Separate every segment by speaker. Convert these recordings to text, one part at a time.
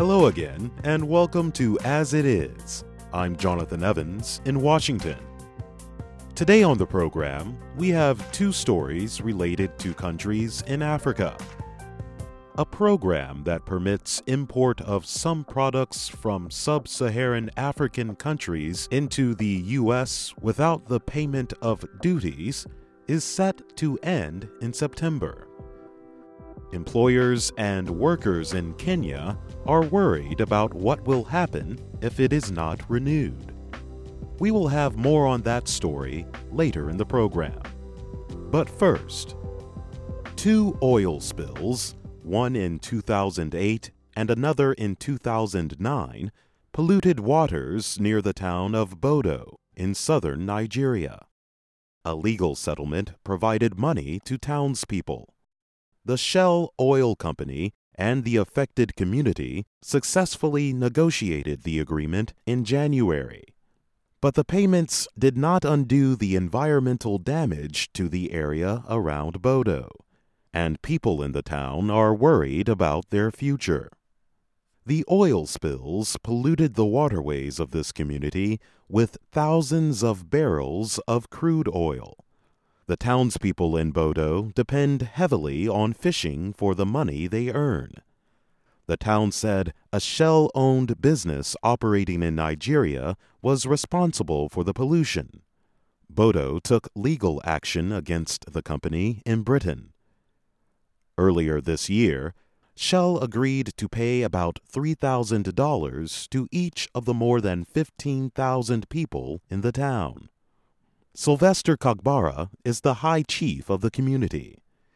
Speaker 1: Hello again, and welcome to As It Is. I'm Jonathan Evans in Washington. Today on the program, we have two stories related to countries in Africa. A program that permits import of some products from sub-Saharan African countries into the U.S. without the payment of duties is set to end in September. Employers and workers in Kenya are worried about what will happen if it is not renewed. We will have more on that story later in the program. But first, two oil spills, one in 2008 and another in 2009, polluted waters near the town of Bodo in southern Nigeria. A legal settlement provided money to townspeople. The Shell Oil Company and the affected community successfully negotiated the agreement in January. But the payments did not undo the environmental damage to the area around Bodo, and people in the town are worried about their future. The oil spills polluted the waterways of this community with thousands of barrels of crude oil. The townspeople in Bodo depend heavily on fishing for the money they earn. The town said a Shell-owned business operating in Nigeria was responsible for the pollution. Bodo took legal action against the company in Britain. Earlier this year, Shell agreed to pay about $3,000 to each of the more than 15,000 people in the town. Sylvester Kagbara is the high chief of the community.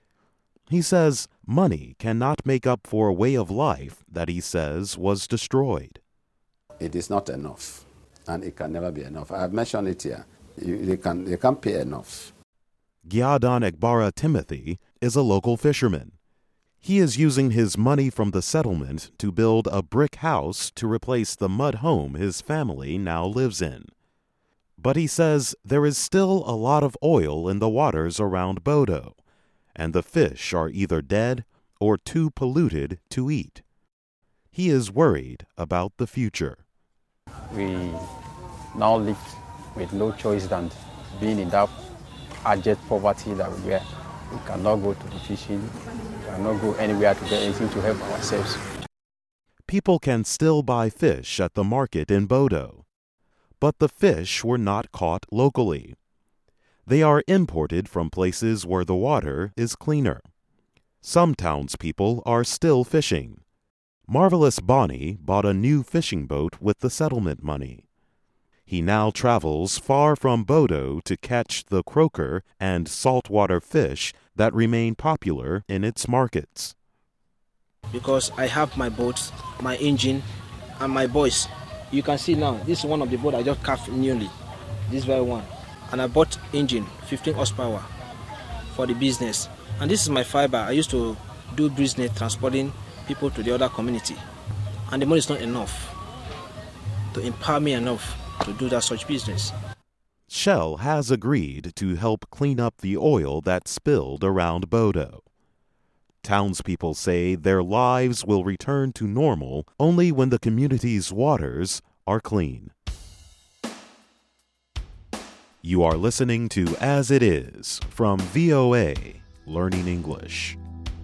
Speaker 1: He says money cannot make up for a way of life that he says was destroyed.
Speaker 2: It is not enough, and it can never be enough. I have mentioned it here. They can't pay enough.
Speaker 1: Gyadan Egbara Timothy is a local fisherman. He is using his money from the settlement to build a brick house to replace the mud home his family now lives in. But he says there is still a lot of oil in the waters around Bodo, and the fish are either dead or too polluted to eat. He is worried about the future.
Speaker 3: We now live with no choice than being in that abject poverty that we are. We cannot go to the fishing, we cannot go anywhere to get anything to help ourselves.
Speaker 1: People can still buy fish at the market in Bodo, but the fish were not caught locally. They are imported from places where the water is cleaner. Some townspeople are still fishing. Marvelous Bonnie bought a new fishing boat with the settlement money. He now travels far from Bodo to catch the croaker and saltwater fish that remain popular in its markets.
Speaker 4: Because I have my boat, my engine, and my boys. You can see now, this is one of the boats I just carved newly, this very one. And I bought engine, 15 horsepower, for the business. And this is my fiber. I used to do business transporting people to the other community. And the money is not enough to empower me enough to do that such business.
Speaker 1: Shell has agreed to help clean up the oil that spilled around Bodo. Townspeople say their lives will return to normal only when the community's waters are clean. You are listening to As It Is from VOA, Learning English.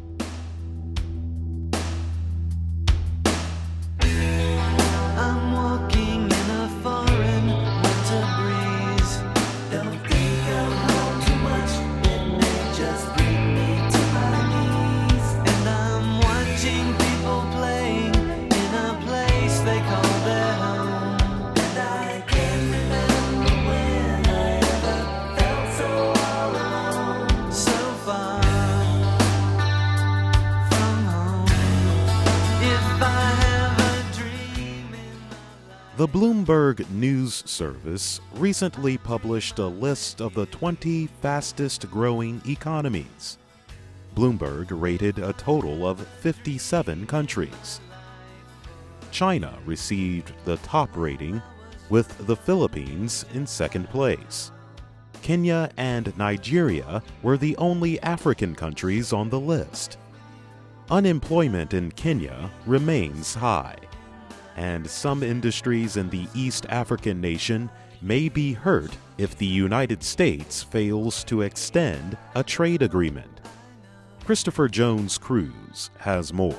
Speaker 1: The Bloomberg News Service recently published a list of the 20 fastest-growing economies. Bloomberg rated a total of 57 countries. China received the top rating, with the Philippines in second place. Kenya and Nigeria were the only African countries on the list. Unemployment in Kenya remains high. and some industries in the East African nation may be hurt if the United States fails to extend a trade agreement. Christopher Jones Cruise has more.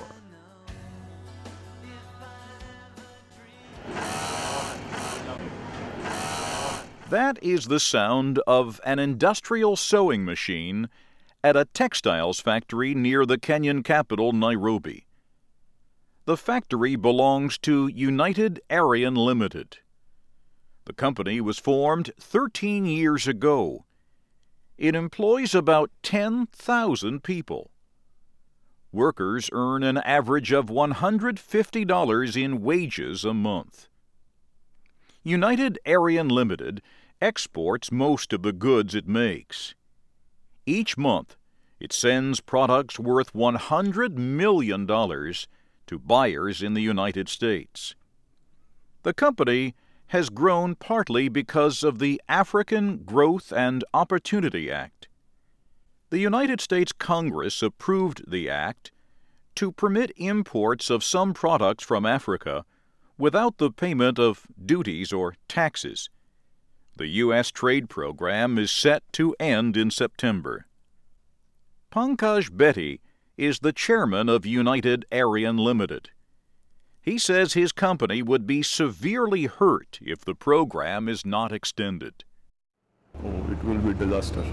Speaker 5: That is the sound of an industrial sewing machine at a textiles factory near the Kenyan capital, Nairobi. The factory belongs to United Aryan Limited. The company was formed 13 years ago. It employs about 10,000 people. Workers earn an average of $150 in wages a month. United Aryan Limited exports most of the goods it makes. Each month, it sends products worth $100 million to buyers in the United States. The company has grown partly because of the African Growth and Opportunity Act. The United States Congress approved the act to permit imports of some products from Africa without the payment of duties or taxes. The U.S. trade program is set to end in September. Pankaj Betty is the chairman of United Aryan Limited. He says his company would be severely hurt if the program is not extended.
Speaker 6: It will be a disaster.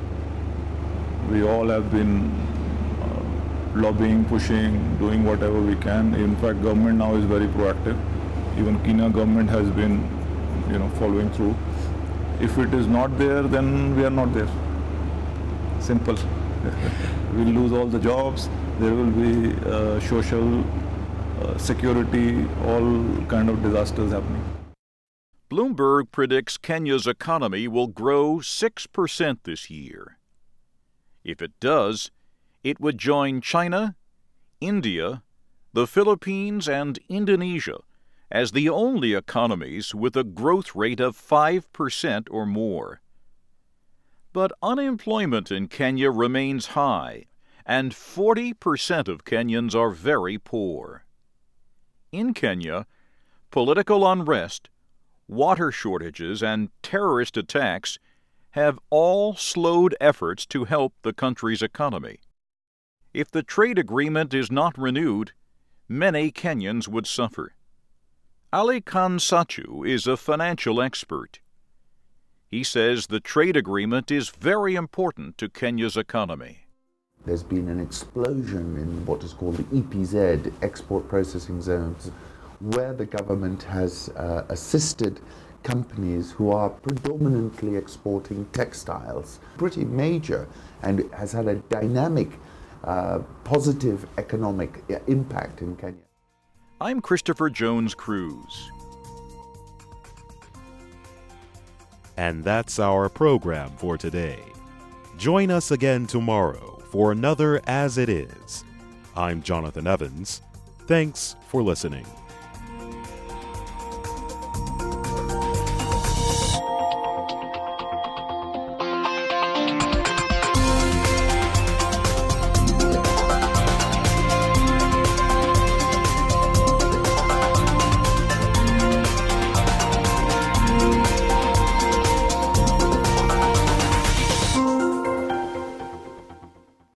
Speaker 6: We all have been lobbying, pushing, doing whatever we can. In fact, government now is very proactive. Even Kenya government has been, following through. If it is not there, then we are not there. Simple. We'll lose all the jobs. There will be social security, all kind of disasters happening.
Speaker 5: Bloomberg predicts Kenya's economy will grow 6% this year. If it does, it would join China, India, the Philippines, and Indonesia as the only economies with a growth rate of 5% or more. But unemployment in Kenya remains high, and 40% of Kenyans are very poor. In Kenya, political unrest, water shortages, and terrorist attacks have all slowed efforts to help the country's economy. If the trade agreement is not renewed, many Kenyans would suffer. Ali Khan Sachu is a financial expert. He says the trade agreement is very important to Kenya's economy.
Speaker 7: There's been an explosion in what is called the EPZ, export processing zones, where the government has assisted companies who are predominantly exporting textiles. Pretty major, and has had a dynamic, positive economic impact in Kenya.
Speaker 5: I'm Christopher Jones Cruise.
Speaker 1: And that's our program for today. Join us again tomorrow for another As It Is. I'm Jonathan Evans. Thanks for listening.